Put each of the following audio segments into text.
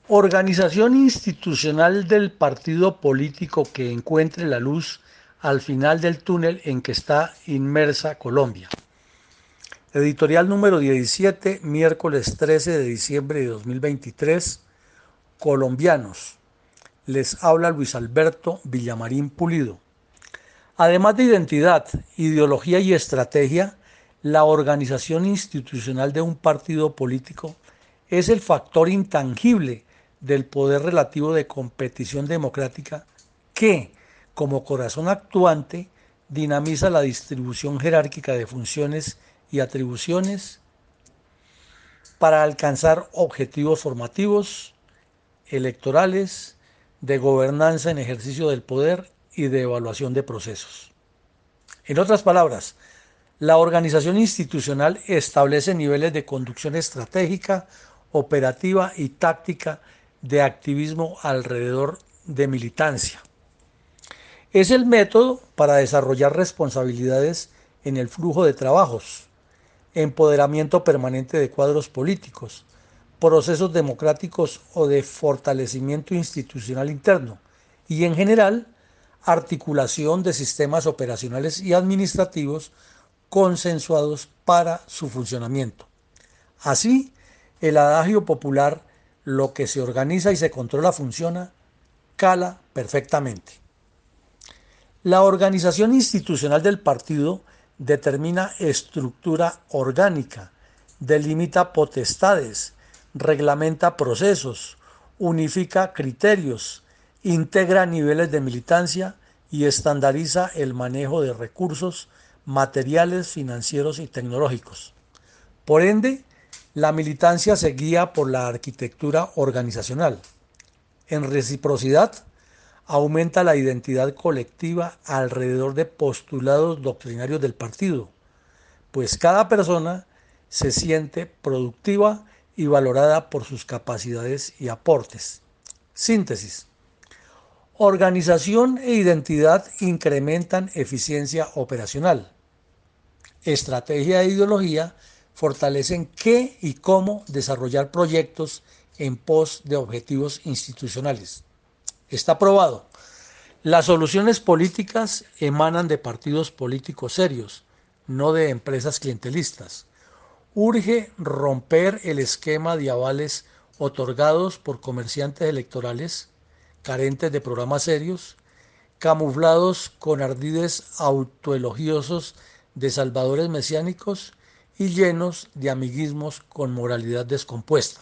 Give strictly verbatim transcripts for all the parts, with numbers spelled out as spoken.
Organización institucional del partido político que encuentre la luz al final del túnel en que está inmersa Colombia. Editorial número diecisiete, miércoles trece de diciembre de dos mil veintitrés. Colombianos. Les habla Luis Alberto Villamarín Pulido. Además de identidad, ideología y estrategia, la organización institucional de un partido político es el factor intangible del poder relativo de competición democrática que, como corazón actuante, dinamiza la distribución jerárquica de funciones y atribuciones para alcanzar objetivos formativos, electorales, de gobernanza en ejercicio del poder y de evaluación de procesos. En otras palabras, la organización institucional establece niveles de conducción estratégica, operativa y táctica de activismo alrededor de militancia. Es el método para desarrollar responsabilidades en el flujo de trabajos, empoderamiento permanente de cuadros políticos, procesos democráticos o de fortalecimiento institucional interno y, en general, articulación de sistemas operacionales y administrativos consensuados para su funcionamiento. Así, el adagio popular "lo que se organiza y se controla funciona" cala perfectamente. La organización institucional del partido determina estructura orgánica, delimita potestades, reglamenta procesos, unifica criterios, integra niveles de militancia y estandariza el manejo de recursos materiales, financieros y tecnológicos. Por ende, la militancia se guía por la arquitectura organizacional. En reciprocidad, aumenta la identidad colectiva alrededor de postulados doctrinarios del partido, pues cada persona se siente productiva y valorada por sus capacidades y aportes. Síntesis. Organización e identidad incrementan eficiencia operacional. Estrategia e ideología fortalecen qué y cómo desarrollar proyectos en pos de objetivos institucionales. Está probado. Las soluciones políticas emanan de partidos políticos serios, no de empresas clientelistas. Urge romper el esquema de avales otorgados por comerciantes electorales, carentes de programas serios, camuflados con ardides autoelogiosos de salvadores mesiánicos y llenos de amiguismos con moralidad descompuesta.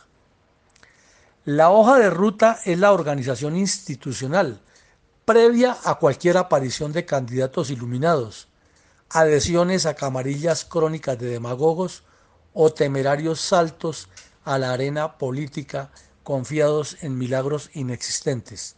La hoja de ruta es la organización institucional, previa a cualquier aparición de candidatos iluminados, adhesiones a camarillas crónicas de demagogos o temerarios saltos a la arena política confiados en milagros inexistentes.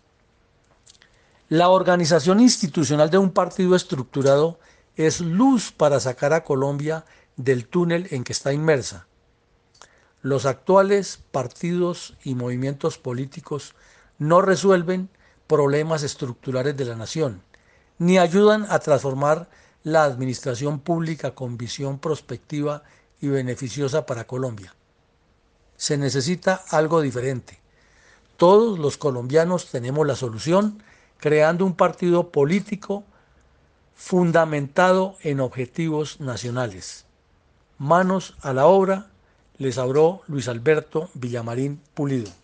La organización institucional de un partido estructurado es luz para sacar a Colombia del túnel en que está inmersa. Los actuales partidos y movimientos políticos no resuelven problemas estructurales de la nación, ni ayudan a transformar la administración pública con visión prospectiva y beneficiosa para Colombia. Se necesita algo diferente. Todos los colombianos tenemos la solución creando un partido político fundamentado en objetivos nacionales. Manos a la obra. Les habló Luis Alberto Villamarín Pulido.